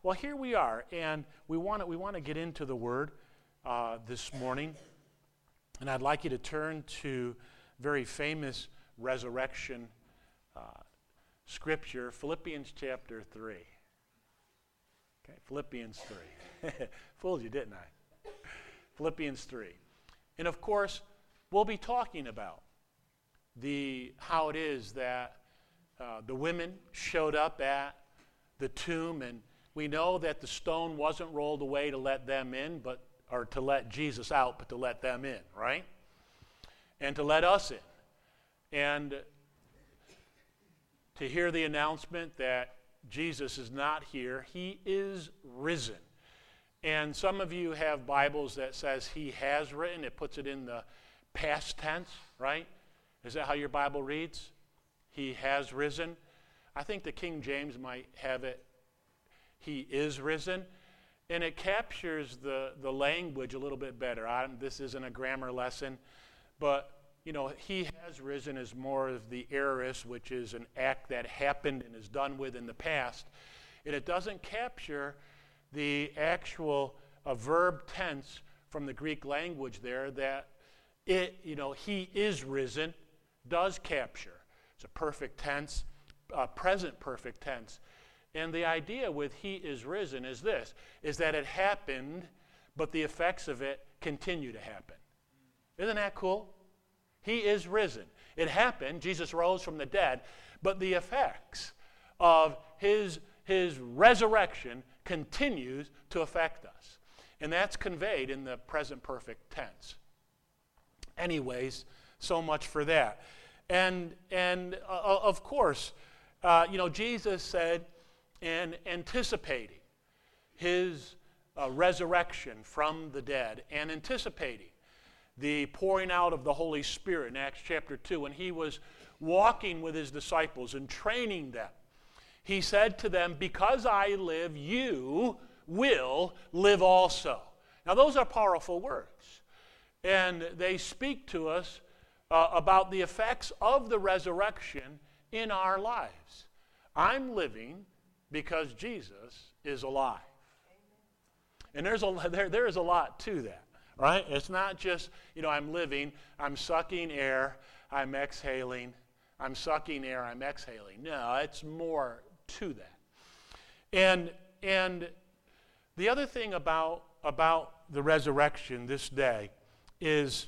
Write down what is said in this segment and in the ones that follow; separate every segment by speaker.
Speaker 1: Well, here we are, and we want to get into the Word this morning, and I'd like you to turn to very famous resurrection scripture, Philippians chapter 3. Okay, Philippians 3. Fooled you, didn't I? Philippians 3. And of course, we'll be talking about how it is that the women showed up at the tomb, and we know that the stone wasn't rolled away to let them in, or to let Jesus out, but to let them in, right? And to let us in. And to hear the announcement that Jesus is not here, he is risen. And some of you have Bibles that says he has written. It puts it in the past tense, right? Is that how your Bible reads? He has risen. I think the King James might have it, he is risen. And it captures the language a little bit better. This isn't a grammar lesson, but he has risen is more of the aorist, which is an act that happened and is done with in the past. And it doesn't capture the actual verb tense from the Greek language there that he is risen does capture. It's a perfect tense, present perfect tense. And the idea with he is risen is this, is that it happened, but the effects of it continue to happen. Isn't that cool? He is risen. It happened, Jesus rose from the dead, but the effects of his resurrection continues to affect us. And that's conveyed in the present perfect tense. Anyways, so much for that. And of course, Jesus said, in anticipating his resurrection from the dead, and anticipating the pouring out of the Holy Spirit in Acts chapter 2, when he was walking with his disciples and training them, he said to them, because I live, you will live also. Now those are powerful words, and they speak to us about the effects of the resurrection in our lives. I'm living because Jesus is alive. And there is a lot to that. Right? It's not just, I'm living, I'm sucking air, I'm exhaling, I'm sucking air, I'm exhaling. No, it's more to that. And the other thing about the resurrection this day is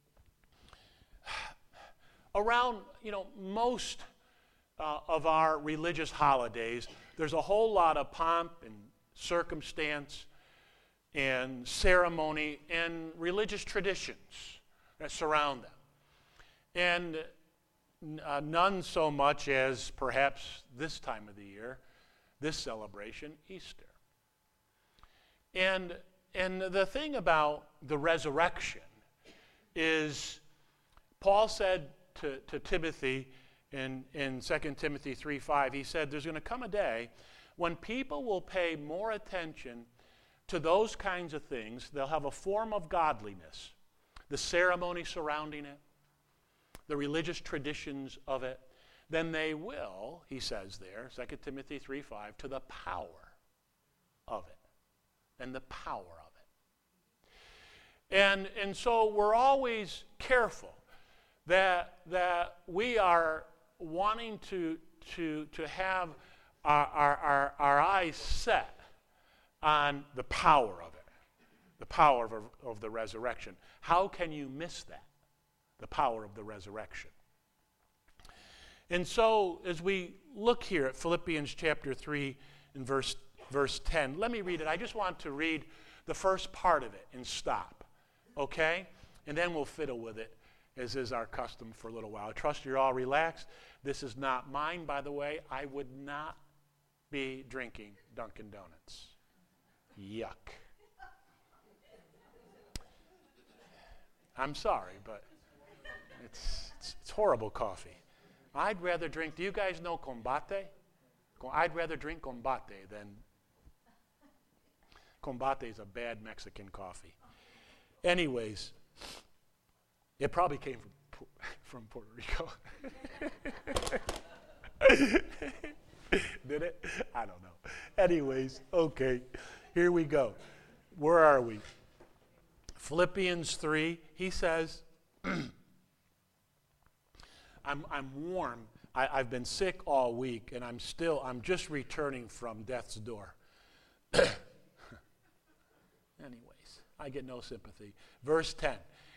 Speaker 1: around, most of our religious holidays, there's a whole lot of pomp and circumstance and ceremony and religious traditions that surround them. And none so much as perhaps this time of the year, this celebration, Easter. And the thing about the resurrection is Paul said to Timothy in 2 Timothy 3:5, he said, there's going to come a day when people will pay more attention to those kinds of things. They'll have a form of godliness, the ceremony surrounding it, the religious traditions of it, than they will, he says there, 2 Timothy 3:5, to the power of it, and the power of it. And so we're always careful that we are wanting to have our eyes set on the power of it, the power of the resurrection. How can you miss that? The power of the resurrection. And so as we look here at Philippians chapter 3 and verse 10, let me read it. I just want to read the first part of it and stop, okay? And then we'll fiddle with it, as is our custom for a little while. I trust you're all relaxed. This is not mine, by the way. I would not be drinking Dunkin' Donuts. Yuck. I'm sorry, but it's horrible coffee. I'd rather drink, do you guys know Combate? I'd rather drink Combate than, Combate is a bad Mexican coffee. Anyways, it probably came from Puerto Rico. Did it? I don't know. Anyways, okay, here we go. Where are we? Philippians 3, he says, I'm warm. I've been sick all week, and I'm just returning from death's door. Anyways, I get no sympathy. Verse 10,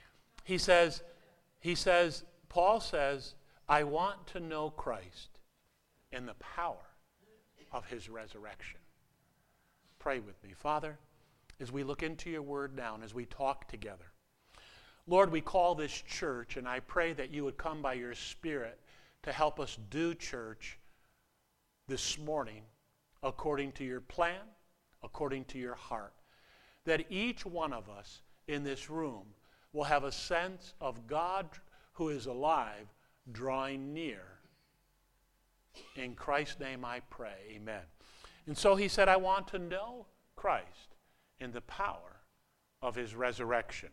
Speaker 1: Paul says, I want to know Christ and the power of his resurrection. Pray with me. Father, as we look into your word now and as we talk together, Lord, we call this church, and I pray that you would come by your Spirit to help us do church this morning according to your plan, according to your heart. That each one of us in this room will have a sense of God who is alive drawing near. In Christ's name I pray, amen. And so he said, I want to know Christ in the power of his resurrection.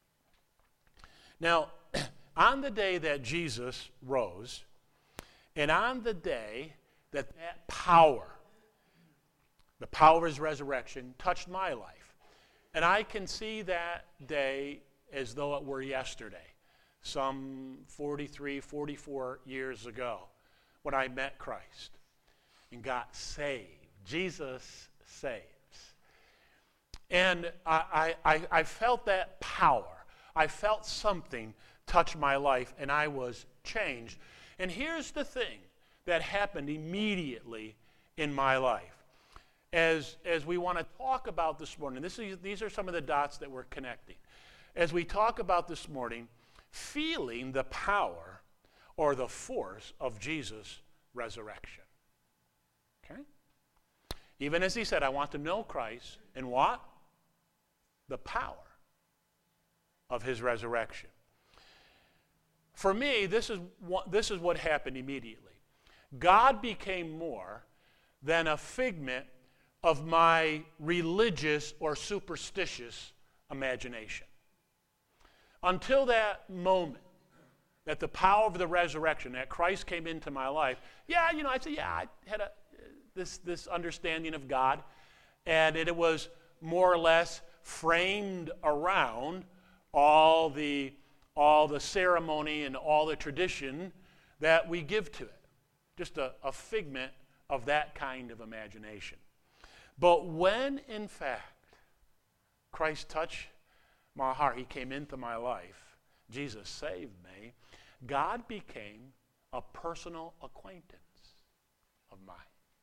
Speaker 1: Now, on the day that Jesus rose, and on the day that power, the power of his resurrection, touched my life, and I can see that day as though it were yesterday, some 43, 44 years ago, when I met Christ and got saved. Jesus saves. And I felt that power. I felt something touch my life, and I was changed. And here's the thing that happened immediately in my life. As we want to talk about this morning, these are some of the dots that we're connecting. As we talk about this morning, feeling the power or the force of Jesus' resurrection. Okay? Even as he said, I want to know Christ and what? The power of his resurrection. For me, this is what happened immediately. God became more than a figment of my religious or superstitious imagination. Until that moment, that the power of the resurrection, that Christ came into my life, I had this understanding of God, and it was more or less framed around all the ceremony and all the tradition that we give to it. Just a figment of that kind of imagination. But when, in fact, Christ touched my heart, he came into my life, Jesus saved me, God became a personal acquaintance of mine.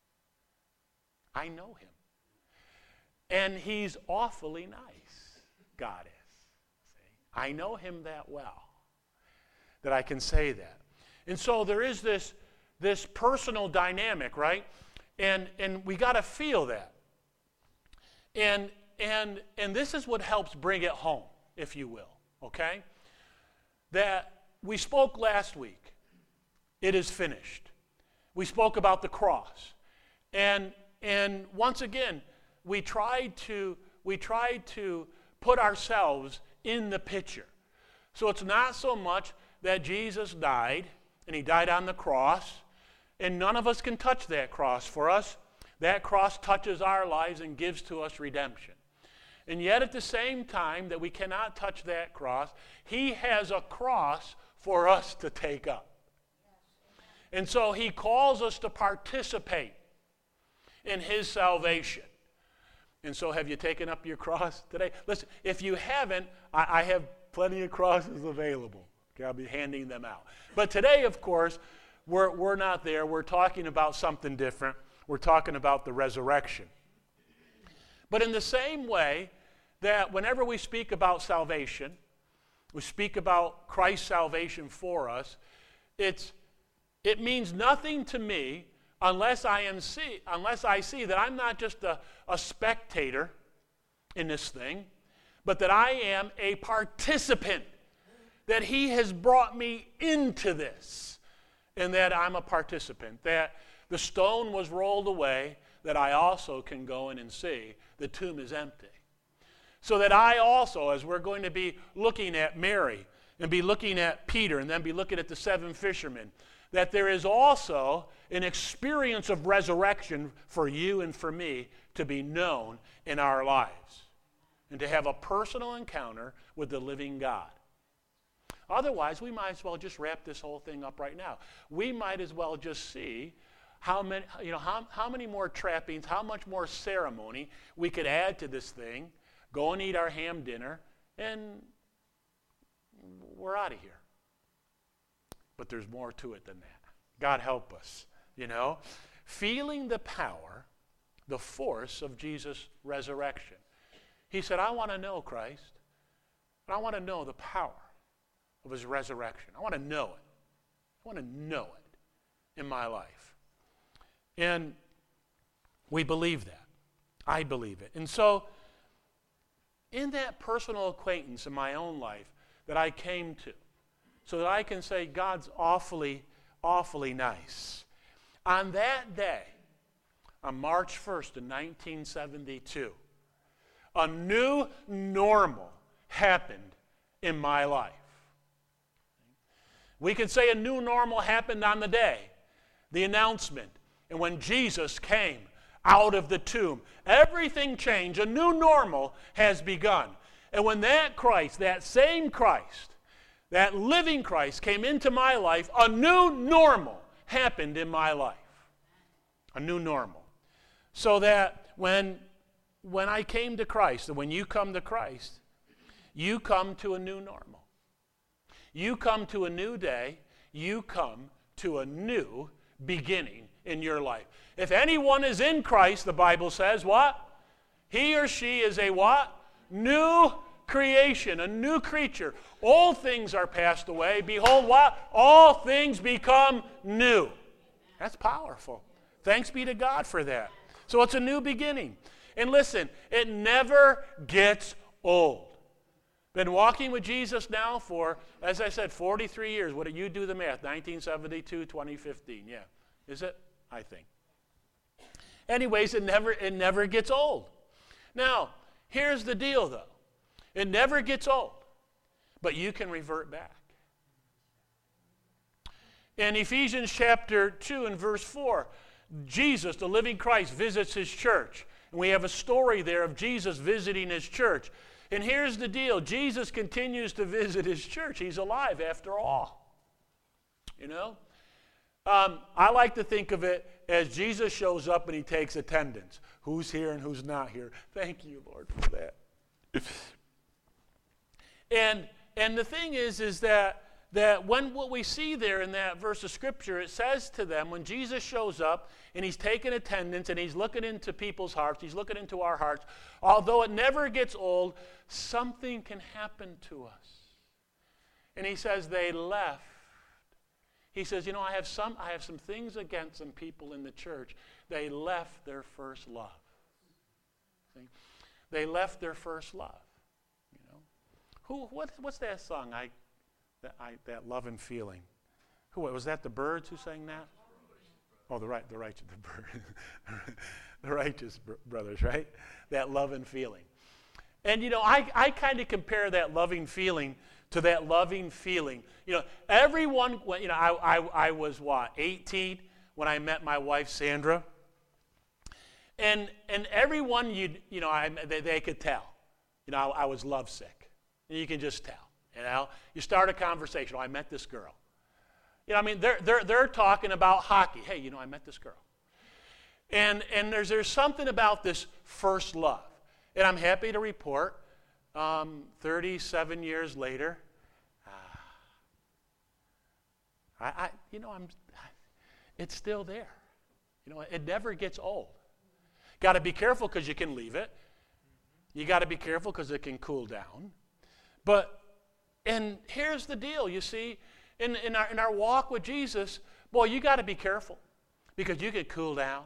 Speaker 1: I know him. And he's awfully nice, God is. See? I know him that well, that I can say that. And so there is this personal dynamic, right? And we got to feel that. And this is what helps bring it home, if you will, okay? That we spoke last week. It is finished. We spoke about the cross. And once again, we tried to put ourselves in the picture. So it's not so much that Jesus died, and he died on the cross, and none of us can touch that cross. For us, that cross touches our lives and gives to us redemption. And yet at the same time that we cannot touch that cross, he has a cross for us to take up. And so he calls us to participate in his salvation. And so have you taken up your cross today? Listen, if you haven't, I have plenty of crosses available. Okay, I'll be handing them out. But today, of course, we're not there. We're talking about something different. We're talking about the resurrection. But in the same way that whenever we speak about salvation, we speak about Christ's salvation for us, it means nothing to me unless I see that I'm not just a spectator in this thing, but that I am a participant, that he has brought me into this, and that I'm a participant, that the stone was rolled away, that I also can go in and see the tomb is empty. So that I also, as we're going to be looking at Mary, and be looking at Peter, and then be looking at the 7 fishermen, that there is also an experience of resurrection for you and for me to be known in our lives and to have a personal encounter with the living God. Otherwise, we might as well just wrap this whole thing up right now. We might as well just see how many more trappings, how much more ceremony we could add to this thing, go and eat our ham dinner, and we're out of here. But there's more to it than that. God help us, Feeling the power, the force of Jesus' resurrection. He said, I want to know Christ, and I want to know the power of his resurrection. I want to know it. I want to know it in my life. And we believe that. I believe it. And so, in that personal acquaintance in my own life that I came to, so that I can say, God's awfully, awfully nice. On that day, on March 1st of 1972, a new normal happened in my life. We could say a new normal happened on the day, the announcement, and when Jesus came out of the tomb. Everything changed. A new normal has begun. And when that Christ, that same Christ, that living Christ came into my life, a new normal happened in my life. A new normal. So that when I came to Christ, and when you come to Christ, you come to a new normal. You come to a new day. You come to a new beginning in your life. If anyone is in Christ, the Bible says, what? He or she is a what? New creation, a new creature. All things are passed away. Behold, what? All things become new. That's powerful. Thanks be to God for that. So it's a new beginning. And listen, it never gets old. Been walking with Jesus now for, as I said, 43 years. What did you do the math? 1972, 2015. Yeah. Is it? I think. Anyways, it never gets old. Now, here's the deal, though. It never gets old, but you can revert back. In Ephesians chapter 2 and verse 4, Jesus, the living Christ, visits his church. And we have a story there of Jesus visiting his church. And here's the deal. Jesus continues to visit his church. He's alive after all. I like to think of it as Jesus shows up and he takes attendance. Who's here and who's not here. Thank you, Lord, for that. And the thing is that when what we see there in that verse of Scripture, it says to them, when Jesus shows up and he's taking attendance and he's looking into people's hearts, he's looking into our hearts, although it never gets old, something can happen to us. And he says they left. He says, I have some things against some people in the church. They left their first love. See? They left their first love. What's that song? That love and feeling. Who was that? The Byrds who sang that? Oh, the Righteous Brothers, right? That love and feeling. And I kind of compare that loving feeling to that loving feeling. Everyone. I was 18 when I met my wife Sandra. And everyone they could tell. I was lovesick. You can just tell. You start a conversation. I met this girl. They're talking about hockey. Hey, I met this girl. And there's something about this first love. And I'm happy to report, 37 years later, it's still there. It never gets old. Got to be careful because you can leave it. You got to be careful because it can cool down. And here's the deal, you see, in our walk with Jesus, boy, you got to be careful because you could cool down.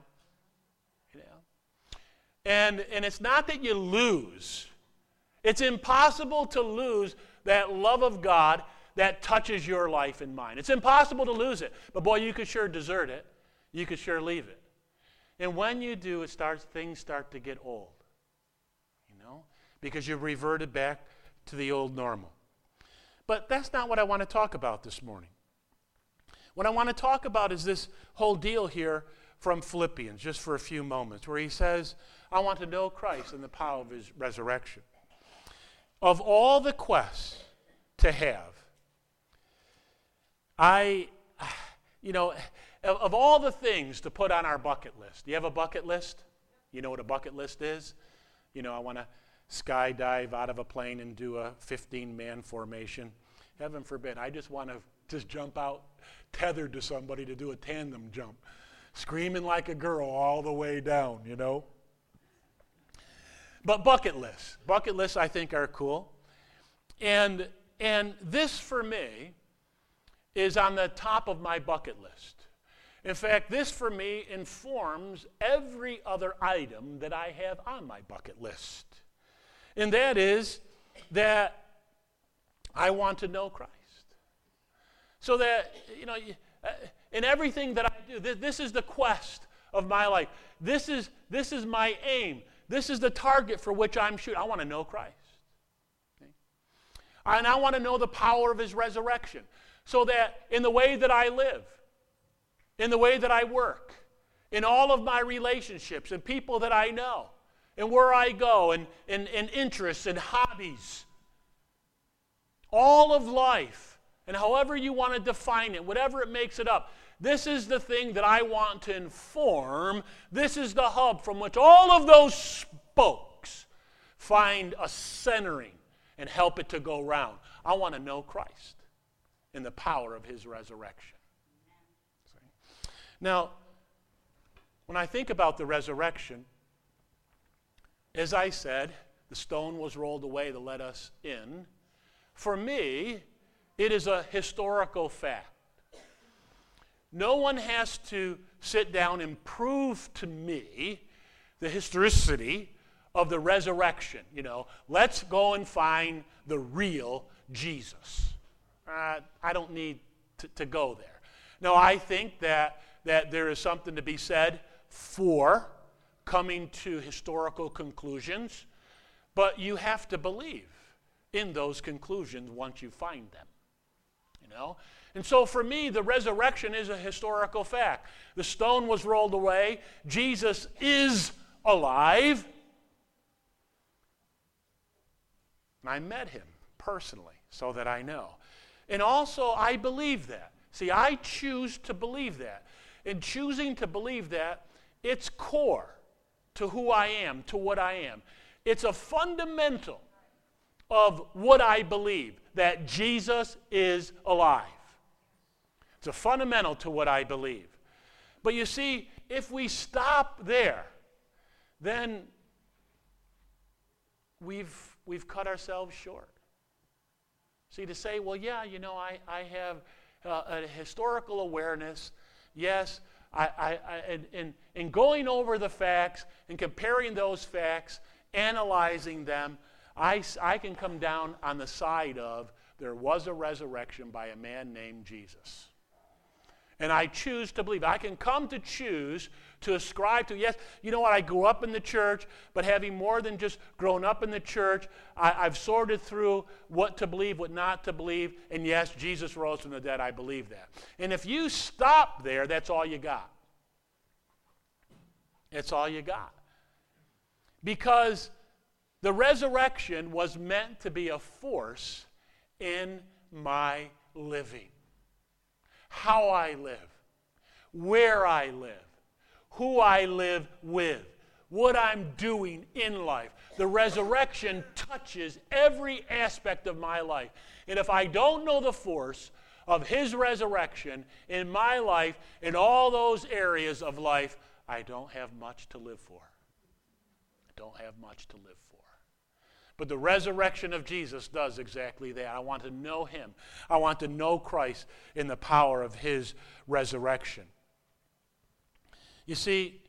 Speaker 1: And it's not that you lose. It's impossible to lose that love of God that touches your life and mine. It's impossible to lose it. But boy, you could sure desert it. You could sure leave it. And when you do, things start to get old. Because you've reverted back to the old normal. But that's not what I want to talk about this morning. What I want to talk about is this whole deal here from Philippians, just for a few moments, where he says, I want to know Christ and the power of his resurrection. Of all the quests to have, of all the things to put on our bucket list, do you have a bucket list? You know what a bucket list is? I want to skydive out of a plane and do a 15-man formation. Heaven forbid. I just want to just jump out tethered to somebody to do a tandem jump, screaming like a girl all the way down, But bucket lists I think are cool. And this for me is on the top of my bucket list. In fact, this for me informs every other item that I have on my bucket list. And that is that I want to know Christ. So that, in everything that I do, this is the quest of my life. This is my aim. This is the target for which I'm shooting. I want to know Christ. Okay? And I want to know the power of his resurrection. So that in the way that I live, in the way that I work, in all of my relationships and people that I know, and where I go, and interests and hobbies, all of life, and however you want to define it, whatever it makes it up, this is the thing that I want to inform. This is the hub from which all of those spokes find a centering and help it to go round. I want to know Christ and the power of his resurrection. Now, when I think about the resurrection, as I said, the stone was rolled away to let us in. For me, it is a historical fact. No one has to sit down and prove to me the historicity of the resurrection. Let's go and find the real Jesus. I don't need to go there. No, I think that there is something to be said for coming to historical conclusions, but you have to believe in those conclusions once you find them. And so for me, the resurrection is a historical fact. The stone was rolled away. Jesus is alive. And I met him personally so that I know. And also, I believe that. See, I choose to believe that. In choosing to believe that, it's core to who I am, to what I am. It's a fundamental of what I believe, that Jesus is alive. It's a fundamental to what I believe. But you see, if we stop there, then we've cut ourselves short. See, to say, well, yeah, I have a historical awareness. Yes, in going over the facts and comparing those facts, analyzing them, I can come down on the side of there was a resurrection by a man named Jesus. And I choose to believe. I can come to choose to ascribe to, yes, you know what, I grew up in the church, but having more than just grown up in the church, I've sorted through what to believe, what not to believe, and yes, Jesus rose from the dead, I believe that. And if you stop there, that's all you got. It's all you got. Because the resurrection was meant to be a force in my living. How I live, where I live, who I live with, what I'm doing in life. The resurrection touches every aspect of my life. And if I don't know the force of his resurrection in my life, in all those areas of life, I don't have much to live for. I don't have much to live for. But the resurrection of Jesus does exactly that. I want to know him. I want to know Christ in the power of his resurrection. You see,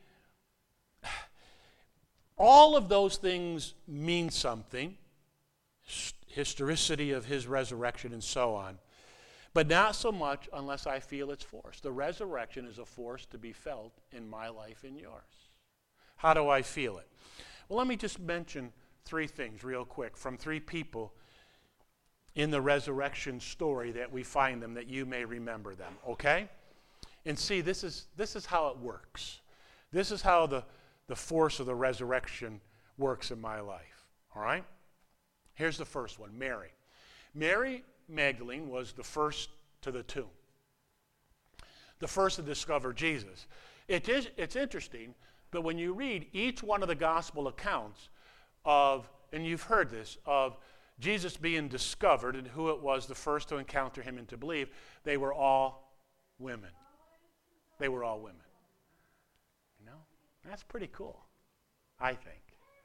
Speaker 1: all of those things mean something, historicity of his resurrection and so on, but not so much unless I feel its force. The resurrection is a force to be felt in my life and yours. How do I feel it? Well, let me just mention three things real quick from three people in the resurrection story that we find them, that you may remember them, okay? And see, this is how it works. This is how the force of the resurrection works in my life, all right? Here's the first one, Mary. Mary Magdalene was the first to the tomb, the first to discover Jesus. It's interesting, but when you read each one of the gospel accounts of, and you've heard this, of Jesus being discovered and who it was the first to encounter him and to believe, they were all women. They were all women. You know, that's pretty cool, I think.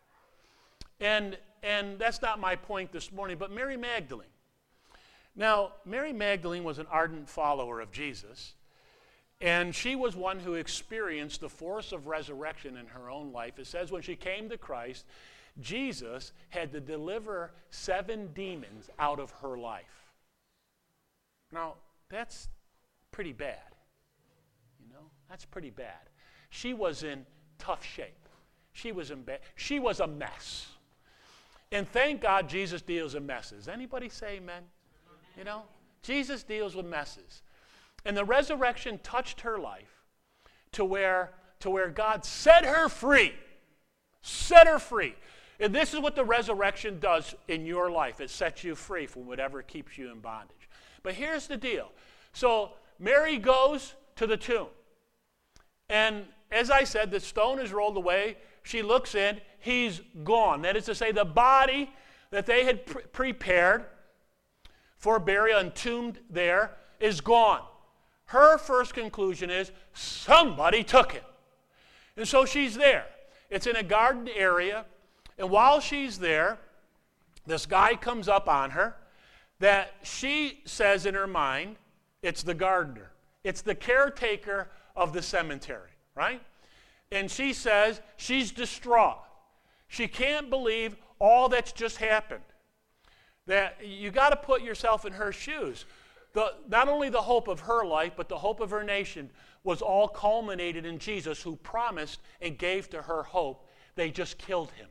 Speaker 1: And that's not my point this morning, but Mary Magdalene. Now, Mary Magdalene was an ardent follower of Jesus, and she was one who experienced the force of resurrection in her own life. It says when she came to Christ, Jesus had to deliver 7 demons out of her life. Now, that's pretty bad. You know, that's pretty bad. She was in tough shape. She was a mess. And thank God Jesus deals in messes. Anybody say amen? You know, Jesus deals with messes. And the resurrection touched her life to where God set her free. Set her free. And this is what the resurrection does in your life. It sets you free from whatever keeps you in bondage. But here's the deal. So Mary goes to the tomb. And as I said, the stone is rolled away. She looks in. He's gone. That is to say, the body that they had prepared for burial, entombed there, is gone. Her first conclusion is, somebody took it. And so she's there. It's in a garden area. And while she's there, this guy comes up on her that she says in her mind, it's the gardener. It's the caretaker of the cemetery, right? And she says she's distraught. She can't believe all that's just happened. That you got to put yourself in her shoes. Not only the hope of her life, but the hope of her nation was all culminated in Jesus, who promised and gave to her hope. They just killed him.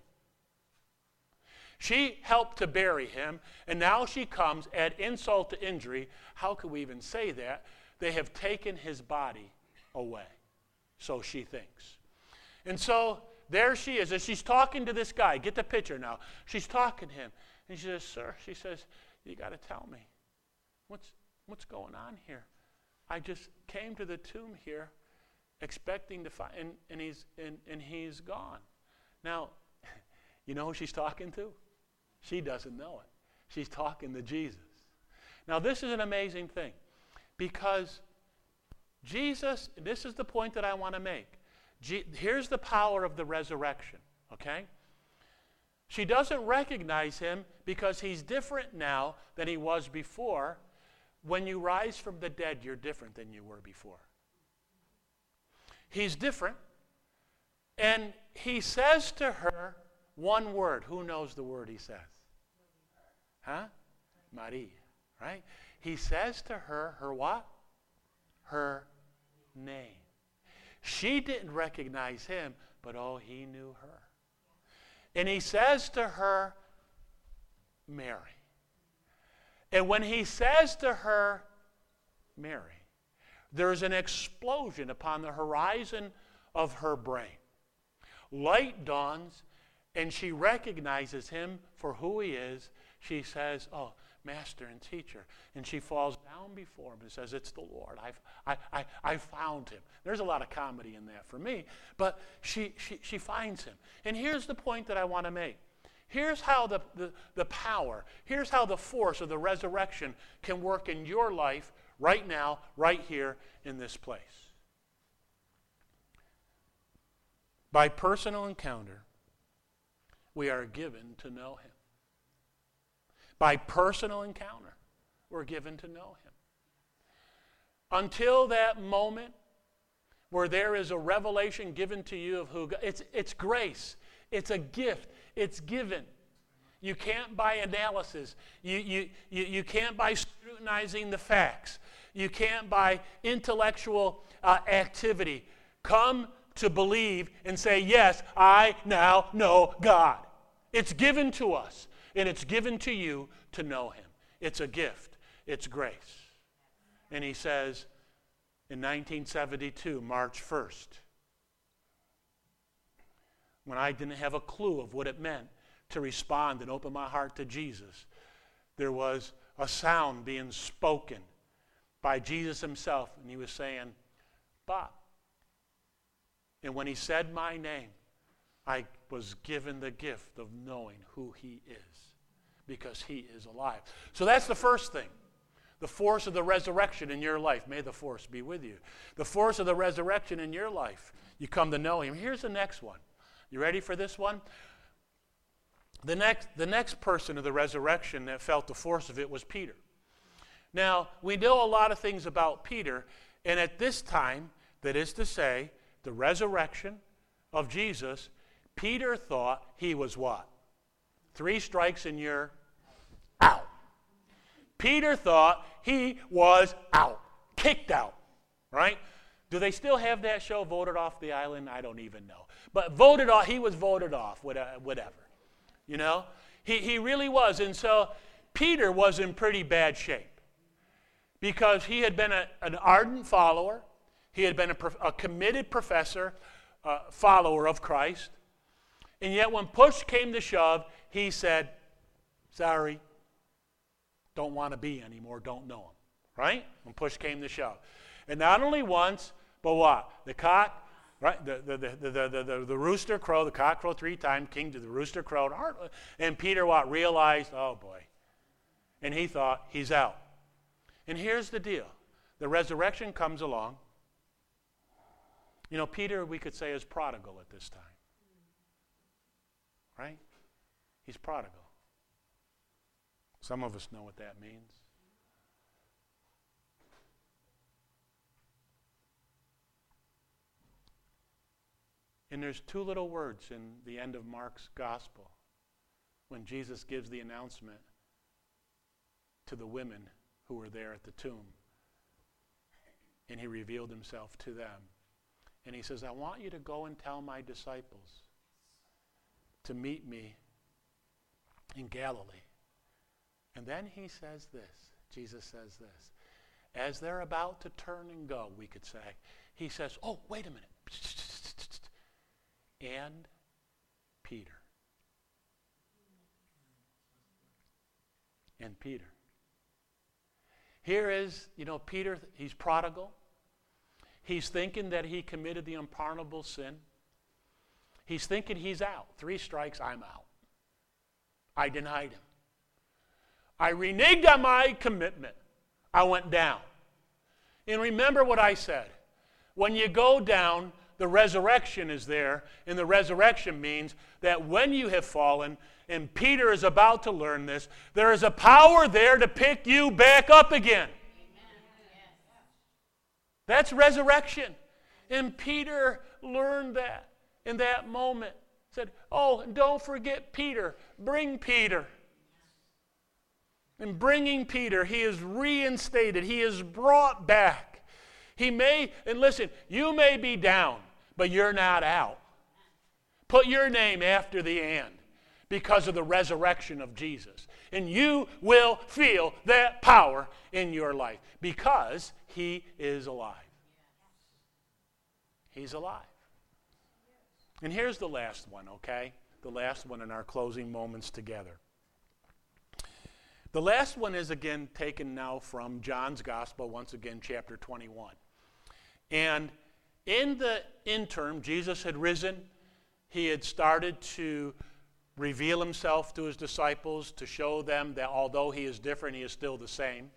Speaker 1: She helped to bury him, and now she comes, add insult to injury. How could we even say that? They have taken his body away. So she thinks. And so there she is, and she's talking to this guy. Get the picture now. She's talking to him. And she says, sir, she says, you got to tell me. What's going on here? I just came to the tomb here expecting to find, and he's gone. Now, you know who she's talking to? She doesn't know it. She's talking to Jesus. Now, this is an amazing thing, because Jesus, this is the point that I want to make. Here's the power of the resurrection, okay? She doesn't recognize him because he's different now than he was before. When you rise from the dead, you're different than you were before. He's different. And he says to her one word. Who knows the word he says? Huh? Maria, right? He says to her, her what? Her name. She didn't recognize him, but oh, he knew her. And he says to her, Mary. And when he says to her, Mary, there's an explosion upon the horizon of her brain. Light dawns, and she recognizes him for who he is. She says, oh, Master and Teacher. And she falls down before him and says, it's the Lord. I found him. There's a lot of comedy in that for me. But she finds him. And here's the point that I want to make. Here's how the power, here's how the force of the resurrection can work in your life right now, right here in this place. By personal encounter, we are given to know him. By personal encounter, we're given to know him. Until that moment where there is a revelation given to you of who God, it's grace. It's a gift. It's given. You can't buy analysis. You can't buy scrutinizing the facts. You can't buy intellectual activity. Come to believe and say, yes, I now know God. It's given to us, and it's given to you to know him. It's a gift. It's grace. And he says, in 1972, March 1st, when I didn't have a clue of what it meant to respond and open my heart to Jesus, there was a sound being spoken by Jesus himself, and he was saying, Bob. And when he said my name, I was given the gift of knowing who he is, because he is alive. So that's the first thing. The force of the resurrection in your life. May the force be with you. The force of the resurrection in your life. You come to know him. Here's the next one. You ready for this one? The next person of the resurrection that felt the force of it was Peter. Now, we know a lot of things about Peter, and at this time, that is to say, the resurrection of Jesus, Peter thought he was what? 3 strikes and you're out. Peter thought he was out, kicked out, right? Do they still have that show, Voted Off the Island? I don't even know. But voted off, he was voted off, whatever. You know? He really was. And so Peter was in pretty bad shape because he had been an ardent follower. He had been a committed professor, follower of Christ. And yet when push came to shove, he said, sorry, don't want to be anymore, don't know him. Right? When push came to shove. And not only once, but what? The cock, right? The rooster crowed, the cock crowed 3 times, king to the rooster crowed. And Peter what? Realized, oh boy. And he thought, he's out. And here's the deal. The resurrection comes along. You know, Peter, we could say, is prodigal at this time. Right? He's prodigal. Some of us know what that means. And there's 2 little words in the end of Mark's gospel when Jesus gives the announcement to the women who were there at the tomb. And he revealed himself to them. And he says, I want you to go and tell my disciples to meet me in Galilee. And then he says this, Jesus says this. As they're about to turn and go, we could say, he says, oh, wait a minute. And Peter. And Peter. Here is, Peter, he's prodigal. He's thinking that he committed the unpardonable sin. He's thinking he's out. 3 strikes, I'm out. I denied him. I reneged on my commitment. I went down. And remember what I said. When you go down, the resurrection is there, and the resurrection means that when you have fallen, and Peter is about to learn this, there is a power there to pick you back up again. That's resurrection. And Peter learned that in that moment. Said, oh, and don't forget Peter. Bring Peter. In bringing Peter, he is reinstated. He is brought back. And listen, you may be down, but you're not out. Put your name after the and because of the resurrection of Jesus. And you will feel that power in your life because he is alive. He's alive. And here's the last one, okay? The last one in our closing moments together. The last one is again taken now from John's Gospel, once again, chapter 21. And in the interim, Jesus had risen. He had started to reveal himself to his disciples, to show them that although he is different, he is still the same.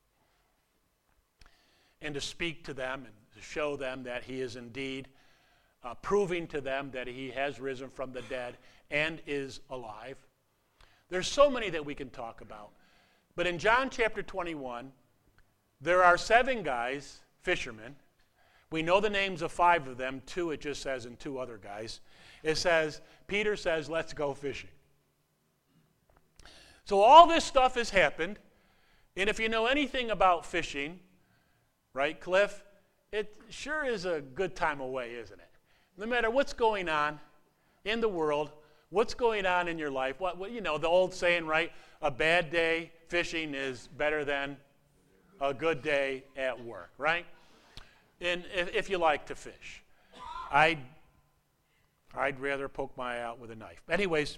Speaker 1: And to speak to them and to show them that he is indeed proving to them that he has risen from the dead and is alive. There's so many that we can talk about. But in John chapter 21, there are 7 guys, fishermen. We know the names of 5 of them. 2 it just says, and 2 other guys. It says, Peter says, let's go fishing. So all this stuff has happened. And if you know anything about fishing, right, Cliff, it sure is a good time away, isn't it? No matter what's going on in the world, what's going on in your life, the old saying, right, a bad day fishing is better than a good day at work, right? And if you like to fish, I'd rather poke my eye out with a knife. Anyways,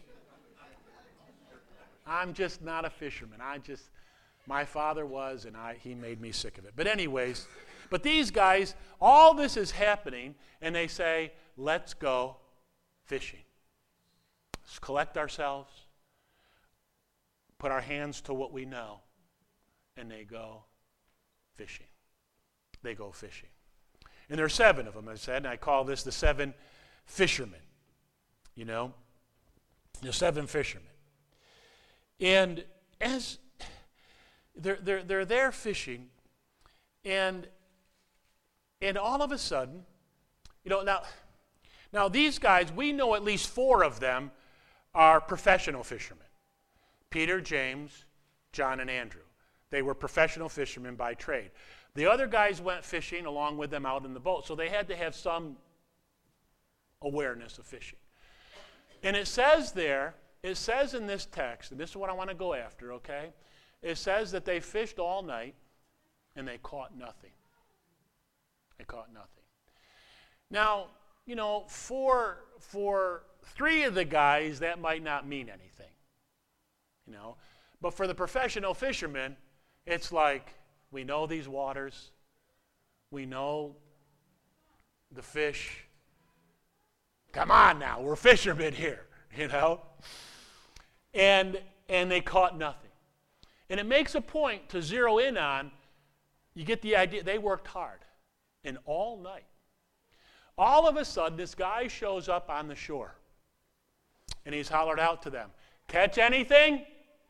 Speaker 1: I'm just not a fisherman. My father was, and he made me sick of it. But anyways, but these guys, all this is happening, and they say, let's go fishing. Let's collect ourselves, put our hands to what we know, and they go fishing. They go fishing. And there are 7 of them, I said, and I call this the 7 fishermen. You know, the 7 fishermen. And as they're there fishing, and all of a sudden, you know, now these guys, we know at least 4 of them are professional fishermen. Peter, James, John, and Andrew. They were professional fishermen by trade. The other guys went fishing along with them out in the boat, so they had to have some awareness of fishing. And it says in this text, and this is what I want to go after, okay? It says that they fished all night and they caught nothing. They caught nothing. Now, you know, for 3 of the guys, that might not mean anything, you know. But for the professional fishermen, it's like, we know these waters. We know the fish. Come on now, we're fishermen here, you know. And they caught nothing. And it makes a point to zero in on, you get the idea, they worked hard. And all night. All of a sudden, this guy shows up on the shore. And he's hollered out to them, catch anything?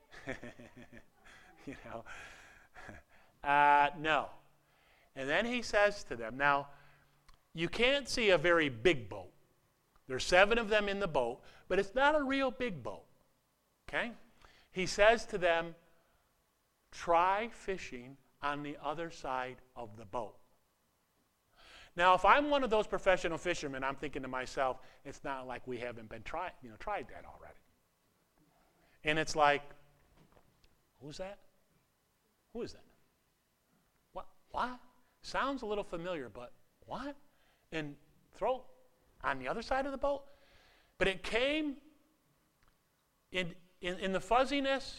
Speaker 1: You know, no. And then he says to them, now, you can't see a very big boat. There's 7 of them in the boat, but it's not a real big boat. Okay? He says to them, try fishing on the other side of the boat. Now, if I'm one of those professional fishermen, I'm thinking to myself, it's not like we haven't been tried that already. And it's like, who's that? Who is that? What? Sounds a little familiar, but what? And throw on the other side of the boat? But it came in the fuzziness,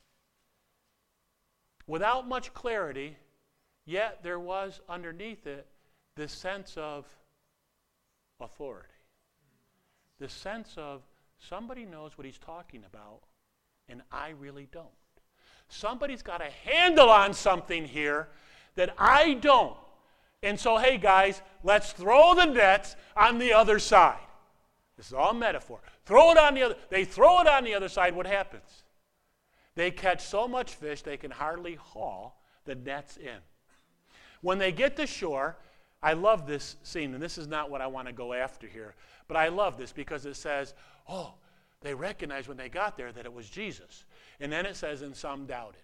Speaker 1: without much clarity, yet there was underneath it this sense of authority. This sense of somebody knows what he's talking about, and I really don't. Somebody's got a handle on something here that I don't. And so, hey guys, let's throw the nets on the other side. This is all metaphor. Throw it on the other. They throw it on the other side. What happens? They catch so much fish they can hardly haul the nets in. When they get to shore, I love this scene, and this is not what I want to go after here, but I love this because it says, oh, they recognized when they got there that it was Jesus. And then it says, and some doubted.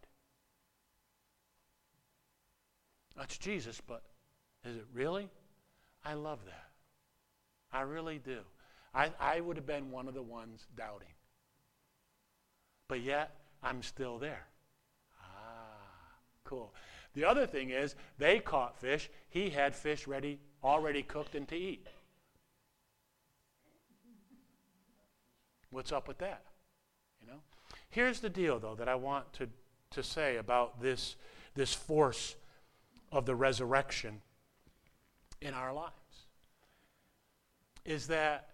Speaker 1: That's Jesus, but is it really? I love that. I really do. I would have been one of the ones doubting. But yet, I'm still there. Cool. The other thing is, they caught fish. He had fish already cooked and to eat. What's up with that? You know? Here's the deal, though, that I want to say about this force of the resurrection in our lives. Is that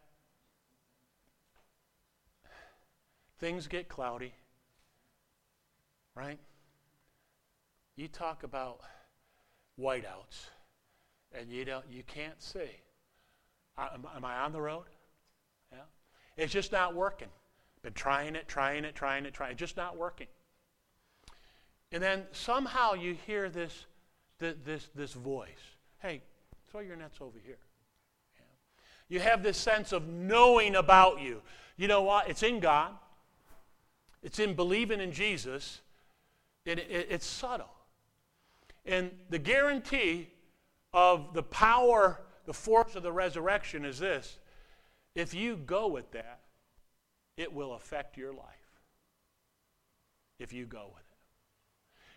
Speaker 1: things get cloudy, right? You talk about whiteouts, and you can't see. Am I on the road? Yeah. It's just not working. Been trying it. It's just not working. And then somehow you hear this voice. Hey, throw your nets over here. Yeah. You have this sense of knowing about you. You know what? It's in God. It's in believing in Jesus. It's subtle. And the guarantee of the power, the force of the resurrection is this. If you go with that, it will affect your life. If you go with it.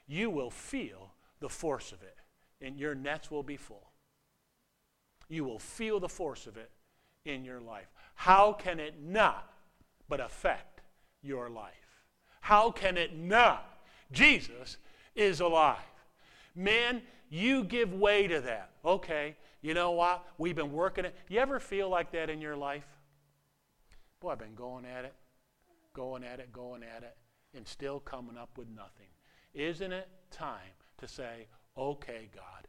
Speaker 1: you will feel the force of it, and your nets will be full. You will feel the force of it in your life. How can it not but affect your life? How can it not? Jesus is alive. Man, you give way to that. Okay, you know what? We've been working it. You ever feel like that in your life? Boy, I've been going at it, and still coming up with nothing. Isn't it time to say, okay, God.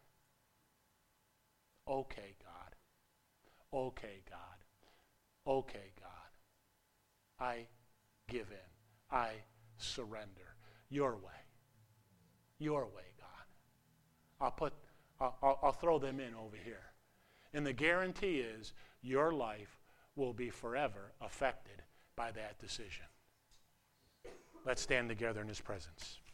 Speaker 1: Okay, God. Okay, God. Okay, God. I give in. I surrender. Your way. Your way, God. I'll throw them in over here. And the guarantee is your life will be forever affected by that decision. Let's stand together in his presence.